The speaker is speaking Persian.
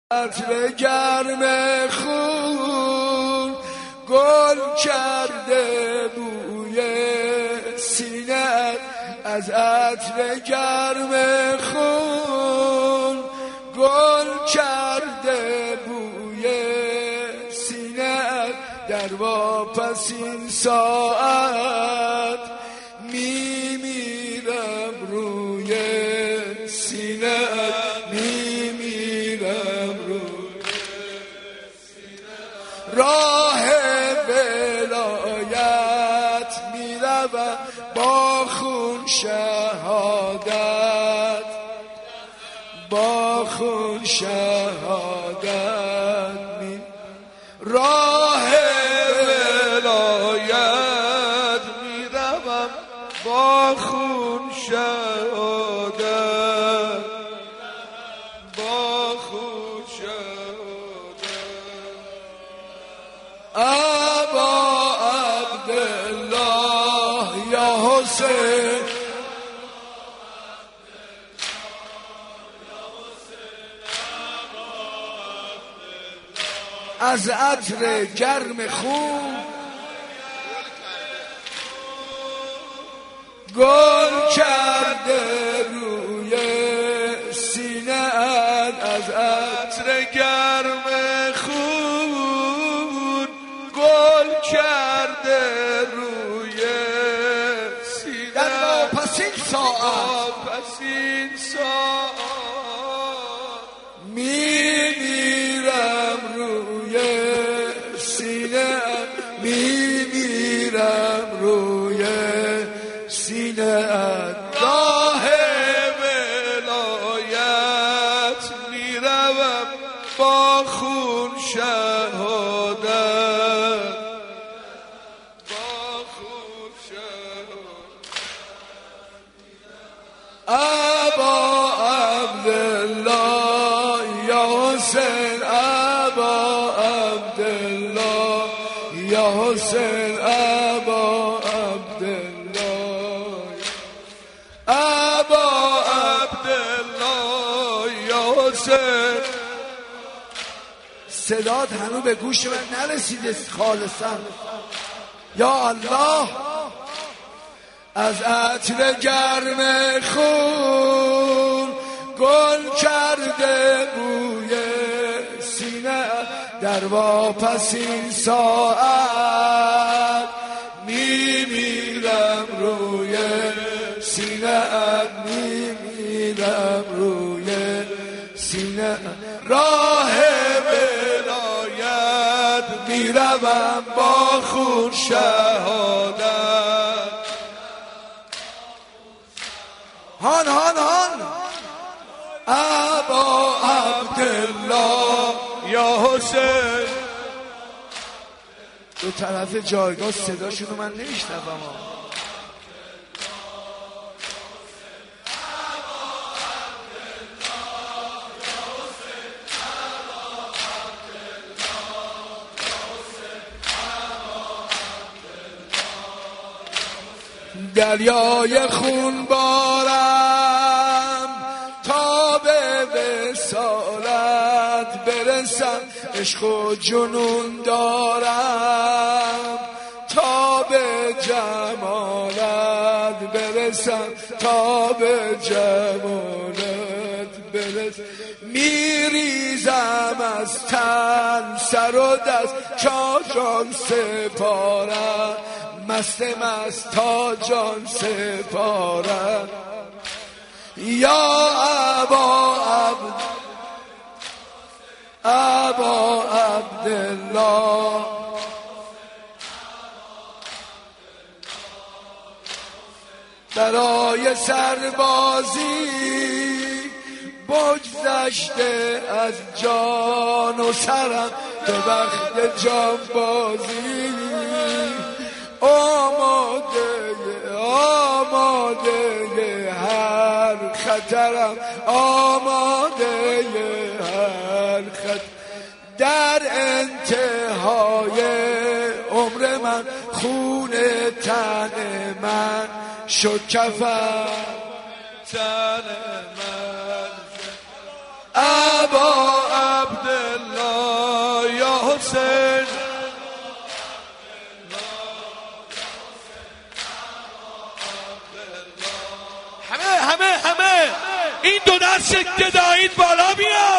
عطر گرم خون گل کرده بوی سینه، از عطر گرم خون گل کرده بوی سینه، در واپسین ساعت میمیرم روی سینه، میمیرم روی سینه. راه ولایت میروم با خون شهادت، با خون شهادت راه ولایت میروم با خون شهادت، با خون شهادت. ابا عبدالله یا حسین، از عطر گرم خون گل کرده روی سینه، از عطر گرم خون گل کرده روی سینه، در واپسین ساعت میمیرم روی سینه، میمیرم روی سینه. راه ولایت میروم با خون شهادت، با خون شهادت. ابا عبدالله یا حسین، ابا عبدالله یا حسین، ابا عبدالله، ابا عبدالله یا حسین. صدات هنوز به گوش من نرسیده خالصا. یا الله، از عطر گرم خون گل کرده بوی سینه، در واپسین ساعت میمیرم روی سینه، میمیرم روی سینه. راه ولایت میروم با خون شهادت. هان هان هان، ابا عبدالله یا حسین. دو طرف جایگاه صداشونو من نمیشنوم. دریای خون بارم تا به وصالت برسم، عشق و جنون دارم تا به جمالت برسم، تا به جمالت برسم. میریزم از تن سر و دست تا جان سپارم، مست تا جان سپارم. یا ابا عبدالله، برای سربازی بگذشته از جان و سرم، به وقت جانبازی آماده هر خطرم، آماده هر خطر. در انتهای عمر من خون تن من شد کفن، تن من. ابا عبد حسین. همه این دو دست گدایید بالا بیاد.